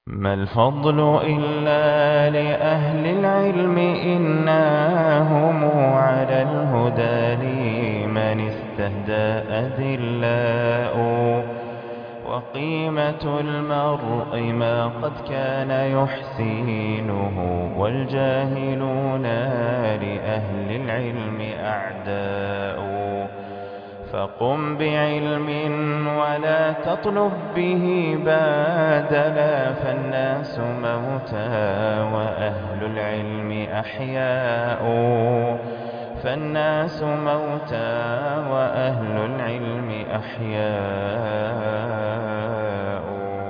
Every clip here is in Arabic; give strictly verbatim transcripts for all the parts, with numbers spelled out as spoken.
ما الفضل إلا لأهل العلم إنهم على الهدى لمن استهدى أذلاء وقيمة المرء ما قد كان يحسينه والجاهلون لأهل العلم أعداء فقم بعلم ولا تطلب به بادلا فالناس موتى وأهل العلم أحياء فالناس موتى وأهل العلم أحياء.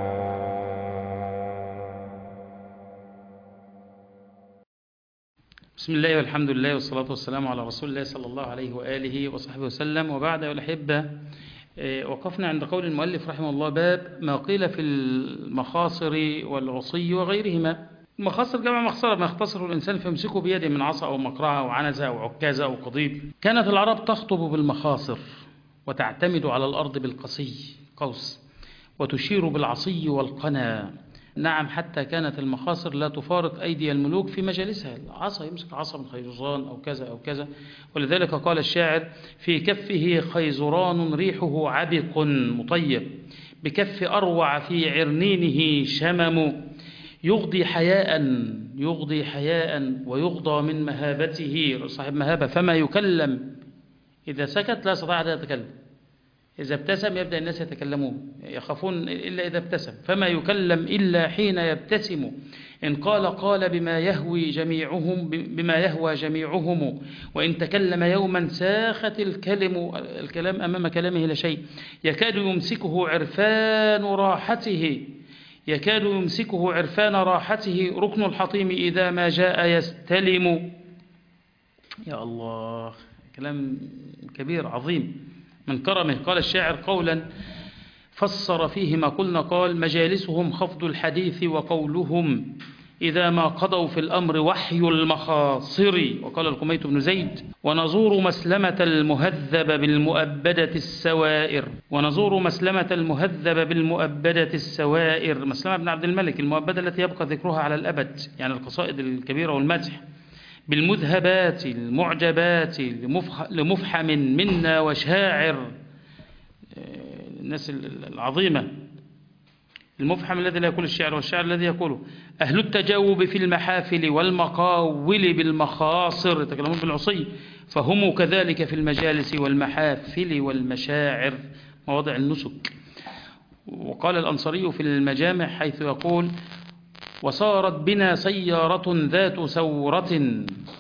بسم الله والحمد لله والصلاة والسلام على رسول الله صلى الله عليه وآله وصحبه وسلم. وبعد الأحبة، وقفنا عند قول المؤلف رحمه الله باب ما قيل في المخاصر والعصي وغيرهما. المخاصر جمع مخصرة، ما يختصر الإنسان فيمسكه بيده من عصا أو مقرعة أو عنزة أو عكازة أو قضيب. كانت العرب تخطب بالمخاصر وتعتمد على الأرض بالقصي قوس وتشير بالعصي والقنا. نعم، حتى كانت المخاصر لا تفارق أيدي الملوك في مجالسها، العصا يمسك عصا من خيزران أو كذا أو كذا. ولذلك قال الشاعر: في كفه خيزران ريحه عبق مطيب، بكف أروع في عرنينه شمم، يغضي حياء يغضي حياء ويغضى من مهابته، صاحب مهابة، فما يكلم إذا سكت لا يستطيع أن يتكلم، إذا ابتسم يبدأ الناس يتكلمون، يخافون إلا إذا ابتسم، فما يكلم إلا حين يبتسم، إن قال قال بما يهوي جميعهم بما يهوى جميعهم، وإن تكلم يوما ساخت الكلم الكلام أمام كلامه لشيء، يكاد يمسكه عرفان راحته يكاد يمسكه عرفان راحته ركن الحطيم إذا ما جاء يستلم. يا الله، كلام كبير عظيم من كرمه. قال الشاعر قولا فسر فيه ما قلنا، قال: مجالسهم خفض الحديث وقولهم إذا ما قضوا في الأمر وحي المخاصر. وقال القميت بن زيد: ونزور مسلمة المهذب بالمؤبدة السوائر ونزور مسلمة المهذب بالمؤبدة السوائر مسلمة بن عبد الملك المؤبدة التي يبقى ذكرها على الأبد، يعني القصائد الكبيرة والمدح، بالمذهبات المعجبات لمفحم منا وشاعر، الناس العظيمة، المفحم الذي لا يقول الشعر والشاعر الذي يقوله. أهل التجاوب في المحافل والمقاول بالمخاصر، يتكلمون بالعصي، فهم كذلك في المجالس والمحافل والمشاعر، مواضع النسك. وقال الأنصاري في المجامع حيث يقول: وصارت بنا سيارة ذات سورة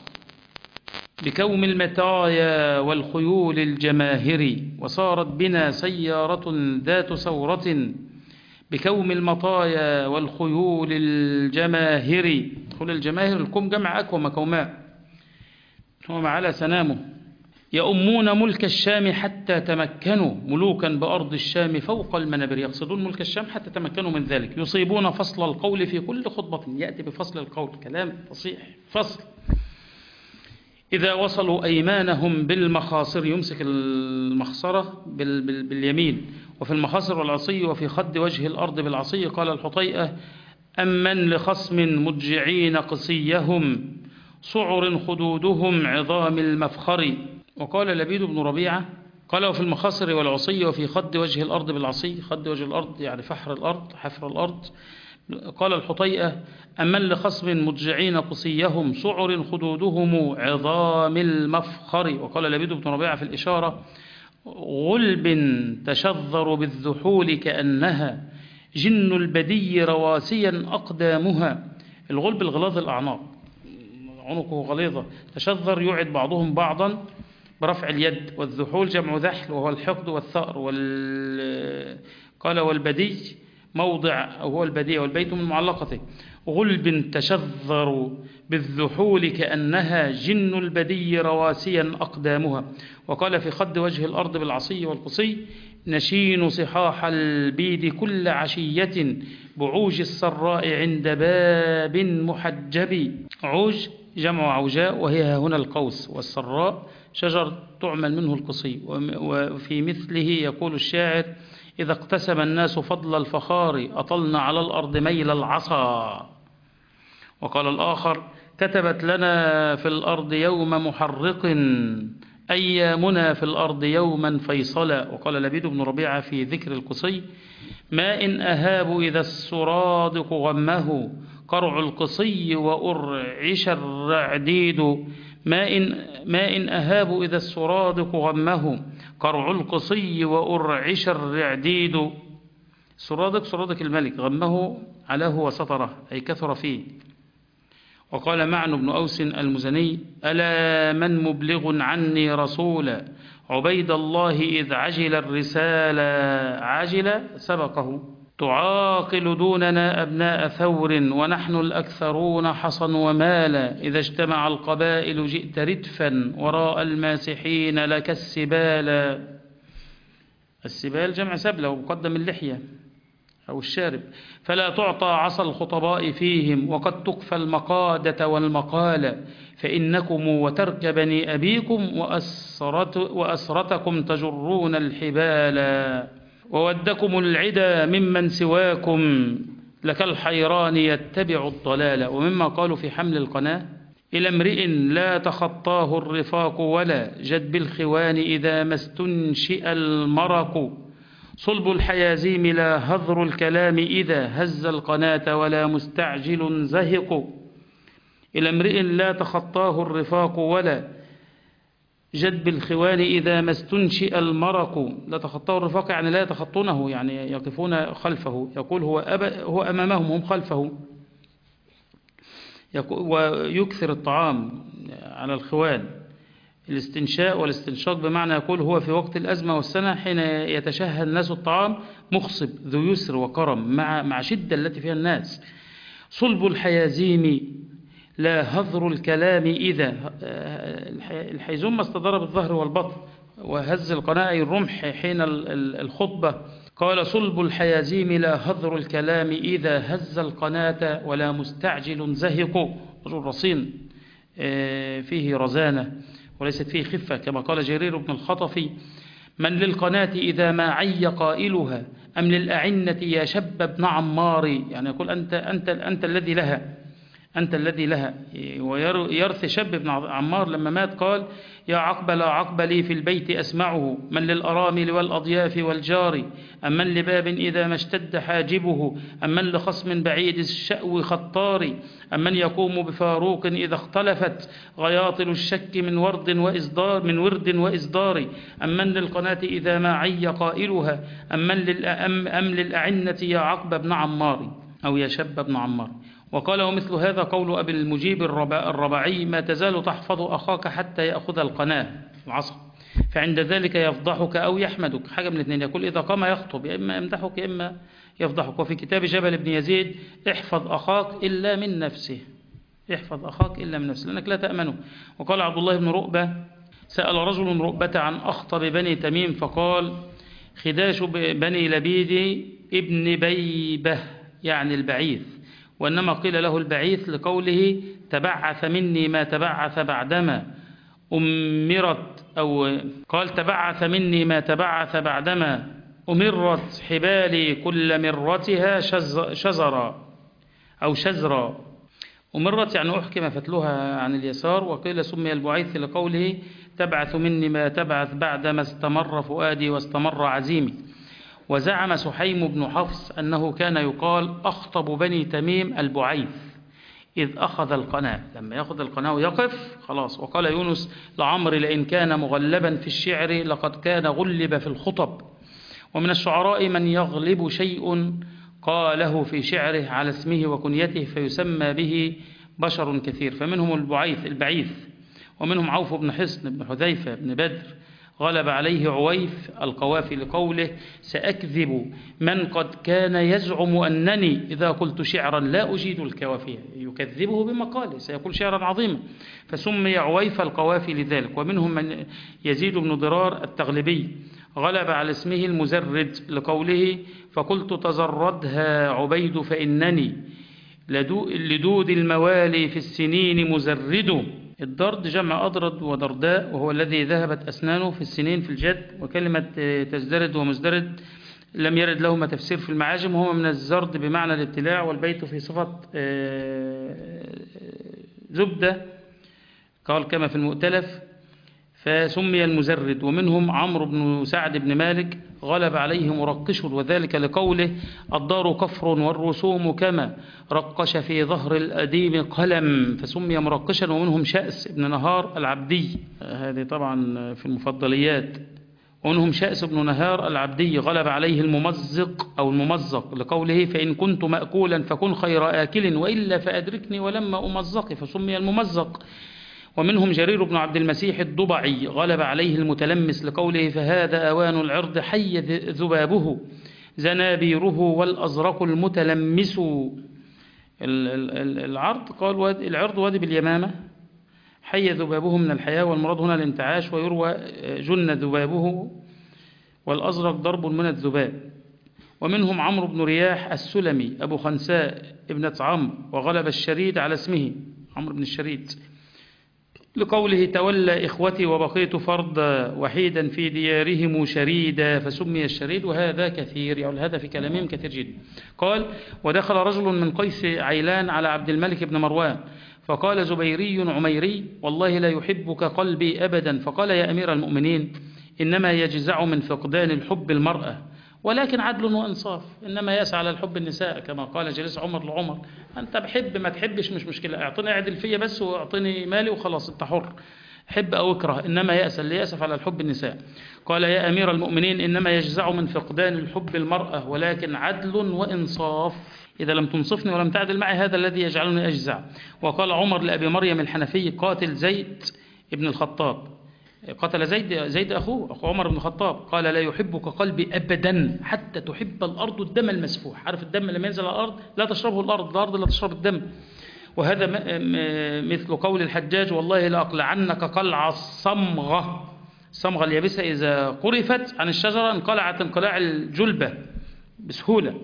بكوم المطايا والخيول الجماهري وصارت بنا سيارة ذات سورة بكوم المطايا والخيول الجماهري. خيول الجماهر الكوم جمع أكوم كوماء، وما على سنامه. يؤمون ملك الشام حتى تمكنوا ملوكا بأرض الشام فوق المنابر، يقصدون ملك الشام حتى تمكنوا من ذلك. يصيبون فصل القول في كل خطبة، يأتي بفصل القول، كلام فصيح فصل. إذا وصلوا أيمانهم بالمخاصر، يمسك المخصرة بال بال باليمين، وفي المخاصر والعصي، وفي خد وجه الأرض بالعصي. قال الحطيئة: أمن لخصم مضجعين قصيهم صعر خدودهم عظام المفخر. وقال لبيد بن ربيعة قال: وفي المخاصر والعصي وفي خد وجه الأرض بالعصي، خد وجه الأرض يعني فحر الأرض، حفر الأرض. قال الحطيئة: أمن لخصم مضجعين قصيهم صعر خدودهم عظام المفخر. وقال لبيد بن ربيعة في الإشارة: غلب تشذر بالذحول كأنها جن البدي رواسيا أقدامها. الغلب الغلاظ الأعناق، عنقه غليظة. تشذر يعد بعضهم بعضا برفع اليد، والذحول جمع ذحل وهو الحقد والثأر. وال... قال: والبدي موضع، أو هو البديع، والبيت من معلقته. غلب تشذر بالذحول كأنها جن البدي رواسيا أقدامها. وقال في خد وجه الأرض بالعصي والقصي: نشين صحاح البيد كل عشية بعوج السراء عند باب محجب. عوج جمع عوجاء، وهي هنا القوس، والسراء شجر تعمل منه القصي. وفي مثله يقول الشاعر: إذا اقتسم الناس فضل الفخار أطلنا على الأرض ميل العصا. وقال الآخر: كتبت لنا في الأرض يوم محرق أيامنا في الأرض يوما فيصلا. وقال لبيد بن ربيعة في ذكر القصي: ما إن أهاب إذا السرادق غمه قرع القصي وأرعش الرعديد. ما إن, ما إن أهاب إذا السرادق غمه قرع القصي وأرعش الرعديد. سرادق سرادق الملك، غمه علاه وسطره أي كثر فيه. وقال معن بن أوس المزني: ألا من مبلغ عني رسولا عبيد الله إذ عجل الرسالة عجل سبقه. تعاقل دوننا أبناء ثور ونحن الأكثرون حصن ومالا. إذا اجتمع القبائل جئت ردفا وراء الماسحين لك السبالا. السبال جمع سبلة ومقدم اللحية أو الشارب. فلا تعطى عصا الخطباء فيهم وقد تكفى المقادة والمقالة. فإنكم وترك بني أبيكم وأسرت وأسرتكم تجرون الحبالا. وودكم العدا ممن سواكم لك الحيران يتبع الضلال. ومما قالوا في حمل القناة: إلى امرئ لا تخطاه الرفاق ولا جد بالخوان إذا ما استنشئ المرق. صلب الحيازيم لا هذر الكلام إذا هز القناة ولا مستعجل زهق. إلى امرئ لا تخطاه الرفاق ولا جد بالخوان إذا ما استنشئ المرق. لا تخطاه الرفاق يعني لا يتخطونه، يعني يقفون خلفه. يقول هو, أب... هو أمامهم هم خلفه. ويكثر الطعام على الخوان. الاستنشاء والاستنشاق بمعنى يقول هو في وقت الأزمة والسنة حين يتشهى الناس الطعام مخصب ذو يسر وكرم مع مع شدة التي فيها الناس. صلب الحيازيم لا هذر الكلام إذا. الحيزوم ما استدار بالظهر والبطن، وهز القناة أي الرمح حين الخطبة. قال: صلب الحيازيم لا هذر الكلام إذا هز القناة ولا مستعجل زهق. رجل رصين فيه رزانة وليست فيه خفة، كما قال جرير بن الخطفي: من للقناة إذا ما عي قائلها أم للأعنة يا شب ابن عمار. يعني يقول أنت, أنت, أنت الذي لها أنت الذي لها. ويرث شب بن عمار لما مات قال: يا عقب لا عقب لي في البيت أسمعه من للأرامل والأضياف والجار أم من لباب إذا ما اشتد حاجبه أم من لخصم بعيد الشأو خطار أم من يقوم بفاروق إذا اختلفت غياطل الشك من ورد وإصدار من ورد وإصدار أم من للقناة إذا ما عي قائلها أم من للأم أم للأعنة يا عقب بن عمار أو يا شب بن عمار. وقال: ومثل هذا قول أبي المجيب الربعي: ما تزال تحفظ أخاك حتى يأخذ القناة العصا فعند ذلك يفضحك أو يحمدك. حاجة من الاثنين، يقول إذا قام يخطب يا إما يمدحك يا إما يفضحك. وفي كتاب جبل بن يزيد: احفظ أخاك إلا من نفسه احفظ أخاك إلا من نفسه لأنك لا تأمنه. وقال عبد الله بن رؤبة: سأل رجل رؤبة عن أخطب بني تميم فقال: خداش بني لبيد ابن بيبة يعني البعيث، وإنما قيل له البعيث لقوله تبعث مني ما تبعث بعدما أمرت، أو قال تبعث مني ما تبعث بعدما أمرت حبالي كل مرتها شزرا أو شزرا. أمرت يعني أحكم فتلها عن اليسار. وقيل سمي البعيث لقوله تبعث مني ما تبعث بعدما استمر فؤادي واستمر عزيمي. وزعم سحيم بن حفص أنه كان يقال أخطب بني تميم البعيث إذ أخذ القناة، لما يأخذ القناة ويقف خلاص. وقال يونس لعمر لئن كان مغلبا في الشعر لقد كان غلب في الخطب. ومن الشعراء من يغلب شيء قاله في شعره على اسمه وكنيته فيسمى به بشر كثير، فمنهم البعيث البعيث. ومنهم عوف بن حصن بن حذيفة بن بدر غلب عليه عويف القوافي لقوله سأكذب من قد كان يزعم أنني إذا قلت شعرا لا أجيد الكوافية، يكذبه بمقاله سيقول شعرا عظيما، فسمي عويف القوافي لذلك. ومنهم من يزيد بن ضرار التغلبي غلب على اسمه المزرد لقوله فقلت تزردها عبيد فإنني لدود الموالي في السنين مزرد. الضرد جمع أضرد ودرداء، وهو الذي ذهبت أسنانه في السنين في الجد. وكلمة تزدرد ومزدرد لم يرد لهما تفسير في المعاجم، وهما من الزرد بمعنى الابتلاع، والبيت في صفة زبدة قال كما في المؤتلف، فسمي المزرد. ومنهم عمرو بن سعد بن مالك غلب عليه مرقش، وذلك لقوله الدار كفر والرسوم كما رقش في ظهر الأديم قلم، فسمي مرقشا. ومنهم شأس بن نهار العبدي، هذه طبعا في المفضليات. ومنهم شأس بن نهار العبدي غلب عليه الممزق أو الممزق لقوله فإن كنت مأكولا فكن خير آكل وإلا فأدركني ولما أمزق، فسمي الممزق. ومنهم جرير بن عبد المسيح الضبعي غلب عليه المتلمس لقوله فهذا أوان العرض حي ذبابه زنابيره والأزرق المتلمس. العرض قال العرض وادي باليمامة، حي ذبابه من الحياة، والمراد هنا الانتعاش، ويروى جن ذبابه، والأزرق ضرب من الذباب. ومنهم عمرو بن رياح السلمي أبو خنساء ابنة عمرو، وغلب الشريد على اسمه عمرو بن الشريد لقوله تولى إخوتي وبقيت فردا وحيدا في ديارهم شريدا، فسمي الشريد. وهذا كثير، يعني هذا في كلامهم كثير جدا. قال ودخل رجل من قيس عيلان على عبد الملك بن مروان فقال زبيري عميري والله لا يحبك قلبي أبدا، فقال يا أمير المؤمنين إنما يجزع من فقدان الحب المرأة ولكن عدل وإنصاف، إنما يسعى على الحب النساء كما قال جليس عمر لعمر، أنت بحب ما تحبش مش مشكلة، اعطني اعدل فيا بس واعطني مالي وخلاص أنت حر، حب أو اكره، إنما يأس اللي يأسف على الحب النساء. قال يا أمير المؤمنين إنما يجزع من فقدان الحب المرأة ولكن عدل وإنصاف، إذا لم تنصفني ولم تعدل معي هذا الذي يجعلني أجزع. وقال عمر لأبي مريم الحنفي قاتل زيد ابن الخطاب، قتل زيد زيد أخوه أخو عمر بن الخطاب، قال لا يحبك قلبي أبدا حتى تحب الأرض الدم المسفوح، عارف الدم لما ينزل على الأرض لا تشربه الأرض، الأرض لا تشرب الدم. وهذا مثل قول الحجاج والله لأقلعنك قلع الصمغة، الصمغة اليابسة إذا قرفت عن الشجرة انقلعت انقلاع الجلبة بسهولة.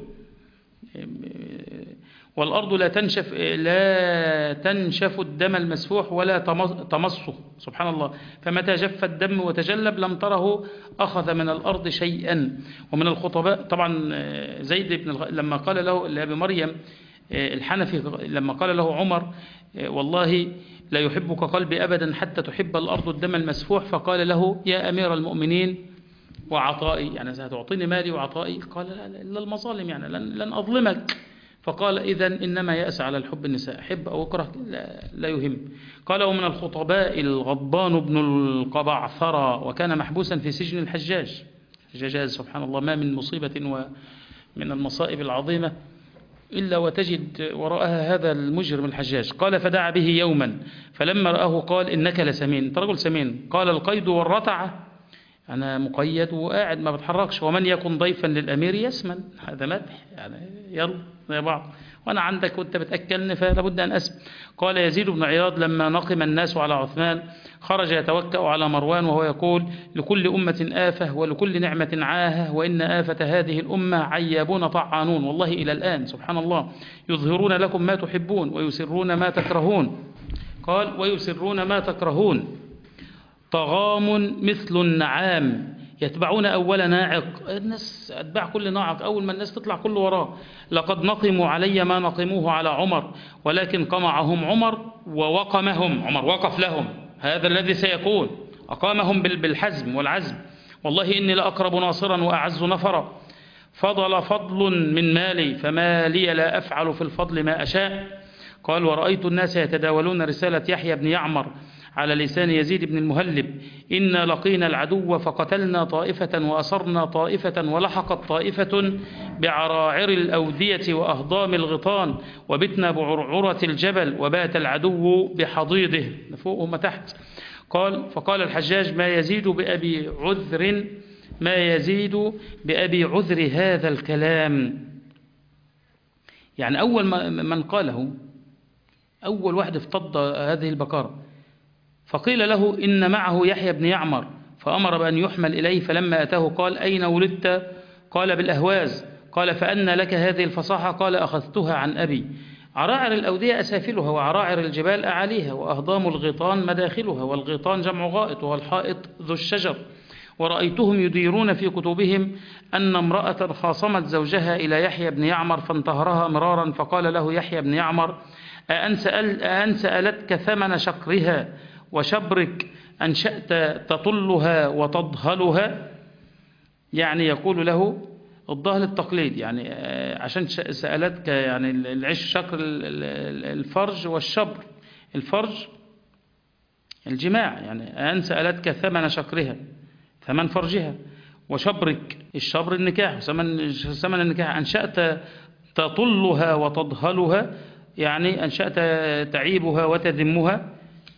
والأرض لا تنشف لا تنشف الدم المسفوح ولا تمصه، سبحان الله، فمتى جف الدم وتجلب لم تره أخذ من الأرض شيئا. ومن الخطباء طبعا زيد بن الغ... لما قال له لأبي مريم الحنفي لما قال له عمر والله لا يحبك قلبي أبدا حتى تحب الأرض الدم المسفوح، فقال له يا أمير المؤمنين وعطائي، يعني هتعطيني مالي وعطائي؟ قال لا إلا المظالم، يعني لن, لن أظلمك. فقال إذن إنما يأس على الحب النساء، حب أو اكره لا, لا يهم. قال ومن الخطباء الغضبان بن القبعثرة، وكان محبوسا في سجن الحجاج. الحجاج سبحان الله ما من مصيبة ومن المصائب العظيمة إلا وتجد وراءها هذا المجرم الحجاج. قال فدعا به يوما فلما رآه قال إنك لسمين، أنت رجل سمين. قال القيد والرتعة، أنا مقيد وقاعد ما بتحركش، ومن يكن ضيفا للأمير يسمن، هذا مدح يعني يلا زي بعض، وأنا عندك وأنت بتأكلني فلا بد أن أسمن. قال يزيد بن عياض لما نقم الناس على عثمان خرج يتوكأ على مروان وهو يقول لكل أمة آفة ولكل نعمة عاهة، وإن آفة هذه الأمة عيابون طعانون، والله إلى الآن سبحان الله يظهرون لكم ما تحبون ويسرون ما تكرهون. قال ويسرون ما تكرهون طغام مثل النعام يتبعون أول ناعق، الناس أتباع كل ناعق، أول ما الناس تطلع كل وراه. لقد نقموا علي ما نقموه على عمر ولكن قمعهم عمر ووقمهم، عمر وقف لهم، هذا الذي سيكون، أقامهم بالحزم والعزم. والله إني لأقرب ناصرا وأعز نفرا، فضل فضل من مالي فما لي لا أفعل في الفضل ما أشاء. قال ورأيت الناس يتداولون رسالة يحيى بن يعمر على لسان يزيد بن المهلب إنا لقينا العدو فقتلنا طائفة وأسرنا طائفة ولحقت طائفة بعراعر الأودية وأهضام الغطان وبتنا بعرعرة الجبل وبات العدو بحضيضه فوق وما تحت. قال فقال الحجاج ما يزيد بأبي عذر ما يزيد بأبي عذر هذا الكلام، يعني أول من قاله أول واحد افتض هذه البكارة. فقيل له إن معه يحيى بن يعمر فأمر بأن يحمل إليه، فلما أتاه قال أين ولدت؟ قال بالأهواز. قال فأن لك هذه الفصاحة؟ قال أخذتها عن أبي. عراعر الأودية أسافلها وعراعر الجبال أعاليها وأهضام الغيطان مداخلها، والغيطان جمع غائط وهو الحائط ذو الشجر. ورأيتهم يديرون في كتبهم أن امرأة خاصمت زوجها إلى يحيى بن يعمر فانتهرها مرارا، فقال له يحيى بن يعمر: أأن, سأل أأن سألتك ثمن شقرها وشبرك أنشأت تطلها وتضهلها؟ يعني يقول له الضهل التقليد، يعني عشان سألتك يعني العش شقر الفرج، والشبر الفرج الجماع، يعني أن سألتك ثمن شقرها ثمن فرجها، وشبرك الشبر النكاح، ثمن النكاح أنشأت تطلها وتضهلها، يعني أنشأت تعيبها وتذمها.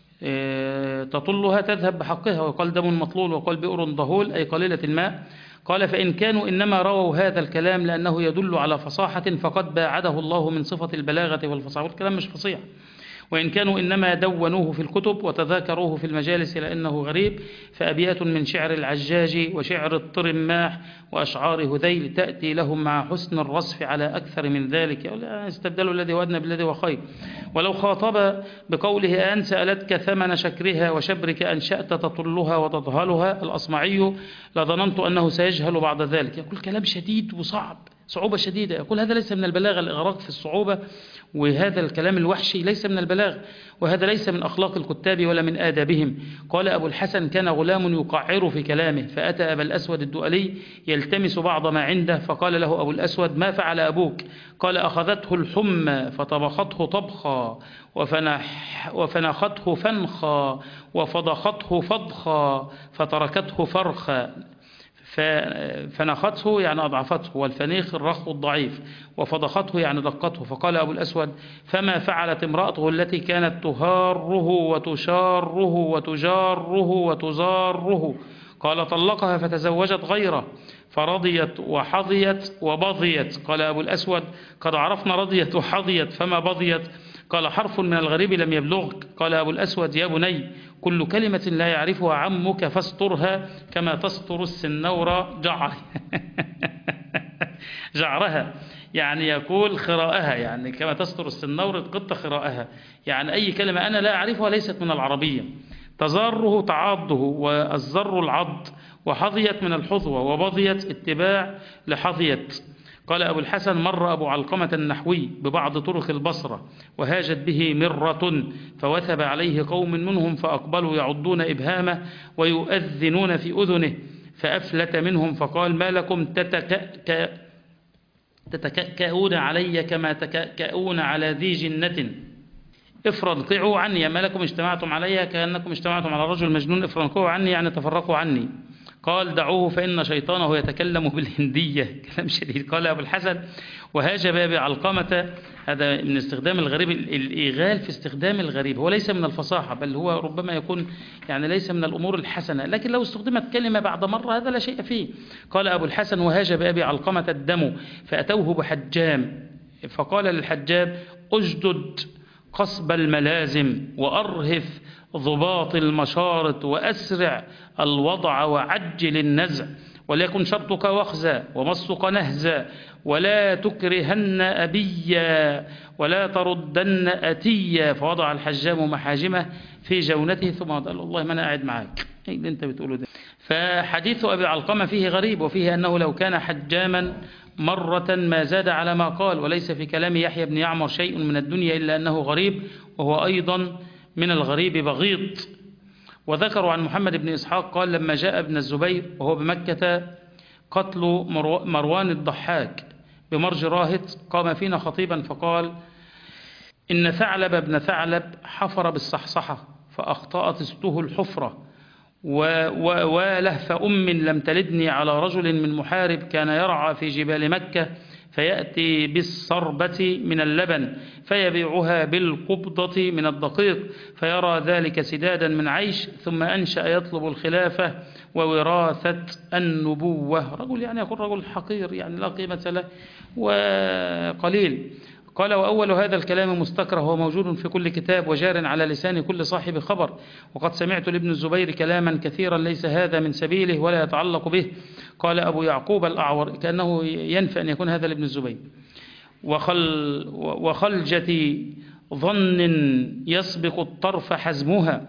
تطلها تذهب بحقها، وقال دم مطلول، وقال بئر ضهول أي قليلة الماء. قال: فإن كانوا إنما رووا هذا الكلام لأنه يدل على فصاحة فقد باعده الله من صفة البلاغة والفصاحة، والكلام مش فصيح. وإن كانوا إنما دونوه في الكتب وتذاكروه في المجالس لأنه غريب، فأبيات من شعر العجاج وشعر الطرماح وأشعار هذيل تأتي لهم مع حسن الرصف على أكثر من ذلك، استبدلوا الذي هو أدنى بالذي هو خير. ولو خاطب بقوله أن سألتك ثمن شكرها وشبرك أنشأت تطلها وتضهلها الأصمعي لظننت أنه سيجهل بعد ذلك. يقول كلام شديد وصعب، صعوبة شديدة. يقول هذا ليس من البلاغة، الإغراق في الصعوبة، وهذا الكلام الوحشي ليس من البلاغة، وهذا ليس من أخلاق الكتاب ولا من آدابهم. قال أبو الحسن: كان غلام يقعر في كلامه، فأتى أبا الأسود الدؤلي يلتمس بعض ما عنده، فقال له أبو الأسود: ما فعل أبوك؟ قال: أخذته الحمى فطبخته طبخا وفنح وفنخته فنخا وفضخته فضخا فتركته فرخا. فنخته يعني أضعفته، والفنيخ الرخو الضعيف، وفضخته يعني دقته. فقال أبو الأسود: فما فعلت امرأته التي كانت تهاره وتشاره وتجاره وتزاره؟ قال: طلقها فتزوجت غيره فرضيت وحظيت وبضيت. قال أبو الأسود: قد عرفنا رضيت وحظيت، فما بضيت؟ قال: حرف من الغريب لم يبلغك. قال أبو الأسود: يا بني، كل كلمة لا يعرفها عمك فاسترها كما تستر السنور جعر جعرها، يعني يقول خراءها، يعني كما تستر السنور القطة خراءها، يعني أي كلمة أنا لا أعرفها ليست من العربية. تزاره تعاضه، والزر العض، وحظيت من الحظوة، وبضيت اتباع لحظيت. قال أبو الحسن: مر أبو علقمة النحوي ببعض طرق البصرة وهاجت به مرة، فوثب عليه قوم منهم فأقبلوا يعضون إبهامه ويؤذنون في أذنه، فأفلت منهم فقال: ما لكم تتكأ تتكأون علي كما تكأون على ذي جنة؟ افرنقعوا عني. ما لكم اجتمعتم علي كأنكم اجتمعتم على رجل مجنون، افرنقعوا عني يعني تفرقوا عني. قال: دعوه فإن شيطانه يتكلم بالهندية. كلام شديد. قال أبو الحسن: وهاج بابي علقمة. هذا من استخدام الغريب، الإيغال في استخدام الغريب هو ليس من الفصاحة، بل هو ربما يكون يعني ليس من الأمور الحسنة، لكن لو استخدمت كلمة بعد مرة هذا لا شيء فيه. قال أبو الحسن: وهاج بابي علقمة الدم، فأتوه بحجام، فقال للحجام: أجدد قصب الملازم وأرهف ضباط المشارط وأسرع الوضع وعجل النزع، وليكن شرطك وخزا ومصك نهزا، ولا تكرهن أبيا ولا تردن أتيا. فوضع الحجام محاجمه في جونته ثم قال: والله ما أنا قاعد معاك، ايه اللي انت بتقوله ده؟ فحديث أبي علقمة فيه غريب، وفيه أنه لو كان حجاما مرة ما زاد على ما قال، وليس في كلام يحيى بن يعمر شيء من الدنيا إلا أنه غريب، وهو أيضا من الغريب بغيط. وذكروا عن محمد بن إسحاق قال: لما جاء ابن الزبير وهو بمكة قتل مروان الضحاك بمرج راهط، قام فينا خطيبا فقال: إن ثعلب ابن ثعلب حفر بالصحصحة فأخطأت استه الحفرة، ولهف أم لم تلدني على رجل من محارب كان يرعى في جبال مكة، فيأتي بالصربة من اللبن فيبيعها بالقبضة من الدقيق، فيرى ذلك سدادا من عيش، ثم أنشأ يطلب الخلافة ووراثة النبوة. رجل يعني يكون رجل حقير، يعني لا قيمة له وقليل. قال: وأول هذا الكلام مستكره وموجود في كل كتاب وجار على لسان كل صاحب خبر، وقد سمعت لابن الزبير كلاما كثيرا ليس هذا من سبيله ولا يتعلق به. قال أبو يعقوب الأعور، كأنه ينفع أن يكون هذا لابن الزبير: وخل وخلجة ظن يسبق الطرف حزمها،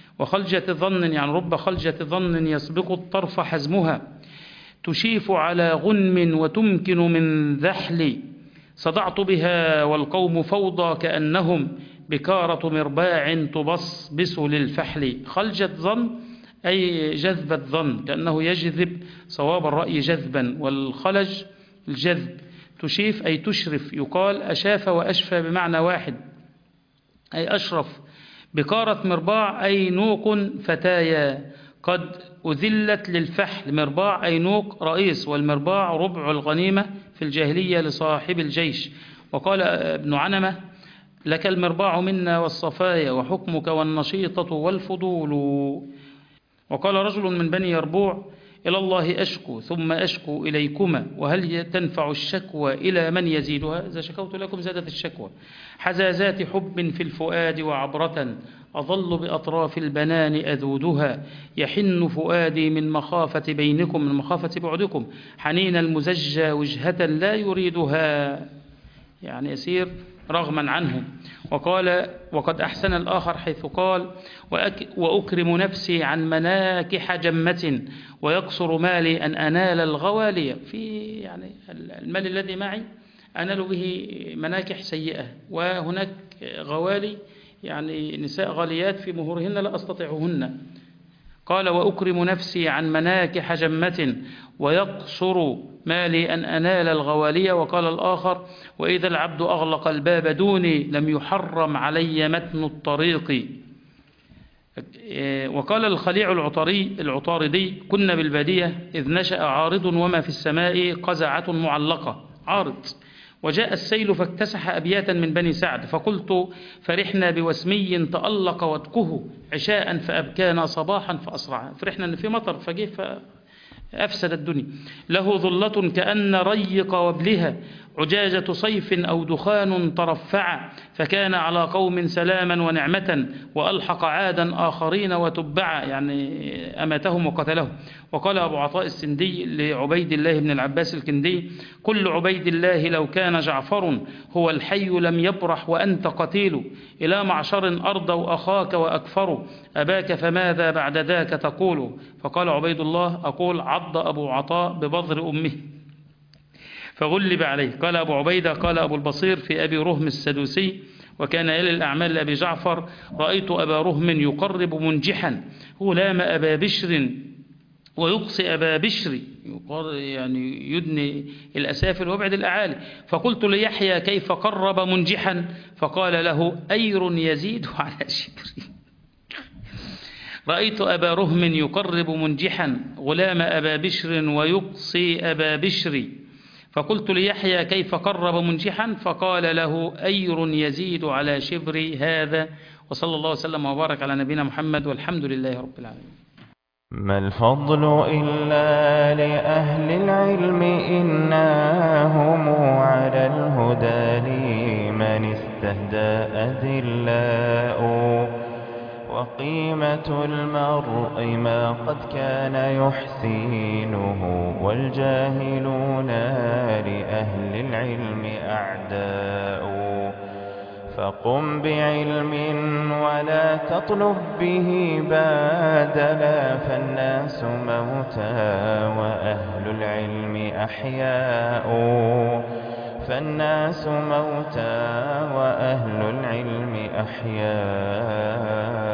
وخلجة ظن يعني رب خلجة ظن يسبق الطرف حزمها، تشيف على غنم وتمكن من ذحل، صدعت بها والقوم فوضى كأنهم بكارة مرباع تبصبس للفحل. خلجة ظن أي جذب الظن، كأنه يجذب صواب الرأي جذبا، والخلج الجذب. تشيف أي تشرف، يقال أشاف وأشفى بمعنى واحد أي أشرف. بكارة مرباع أي نوق فتايا قد أذلت للفحل. مرباع أي نوق رئيس، والمرباع ربع الغنيمة في الجاهلية لصاحب الجيش. وقال ابن عنمة لك المرباع منا والصفايا وحكمك والنشيطة والفضول. وقال رجل من بني يربوع إلى الله أشكو ثم أشكو إليكما، وهل تنفع الشكوى إلى من يزيدها؟ إذا شكوت لكم زادت الشكوى. حزازات حب في الفؤاد وعبرة أظل بأطراف البنان أذودها، يحن فؤادي من مخافة بينكم، من مخافة بعدكم، حنين المزجى وجهة لا يريدها، يعني يسير رغما عنه. وقال وقد أحسن الآخر حيث قال وأكرم نفسي عن مناكح جمة ويقصر مالي أن أنال الغوالي. في يعني المال الذي معي أنال به مناكح سيئة، وهناك غوالي يعني نساء غاليات في مهورهن لا أستطيعهن. قال وأكرم نفسي عن مناكح جمة ويقصر مالي أن أنال الغوالية. وقال الآخر وإذا العبد أغلق الباب دوني لم يحرم علي متن الطريق. وقال الخليع العطاري العطاردي كنا بالبادية إذ نشأ عارض وما في السماء قزعة معلقة. عارض وجاء السيل فاكتسح أبياتا من بني سعد، فقلت فرحنا بوسمي تألق وتكه عشاء فأبكانا صباحا فأسرعا. فرحنا أن في مطر فجيه فأفسد الدنيا. له ظلة كأن ريق وبلها عجاجة صيف أو دخان ترفع، فكان على قوم سلاما ونعمة وألحق عادا آخرين وتبعا، يعني أماتهم وقتلهم. وقال أبو عطاء السندي لعبيد الله بن العباس الكندي كل عبيد الله لو كان جعفر هو الحي لم يبرح وأنت قتيل، إلى معشر أرضوا أخاك وأكفروا أباك فماذا بعد ذاك تقول. فقال عبيد الله أقول عض أبو عطاء ببظر أمه فغلب عليه. قال أبو عبيدة قال أبو البصير في أبي رهم السدوسي وكان يلي الأعمال لأبي جعفر رأيت أبا رهم يقرب منجحا غلام أبا بشر ويقصي أبا بشر، يعني يدني الأسافل ويبعد الأعالي. فقلت ليحيى كيف قرب منجحا؟ فقال له أير يزيد على شبري. رأيت أبا رهم يقرب منجحا غلام أبا بشر ويقصي أبا بشر. فقلت ليحيى كيف قرب منجحا؟ فقال له أير يزيد على شبري. هذا وصلى الله وسلم وبارك على نبينا محمد والحمد لله رب العالمين. ما الفضل إلا لأهل العلم إنهم على الهدى لمن استهدى أذلاء، وقيمة المرء ما قد كان يحسينه والجاهلون لأهل العلم أعداء. فقم بعلم ولا تطلب به بادلا، فالناس موتى وأهل العلم أحياء. فالناس موتى وأهل العلم أحياء.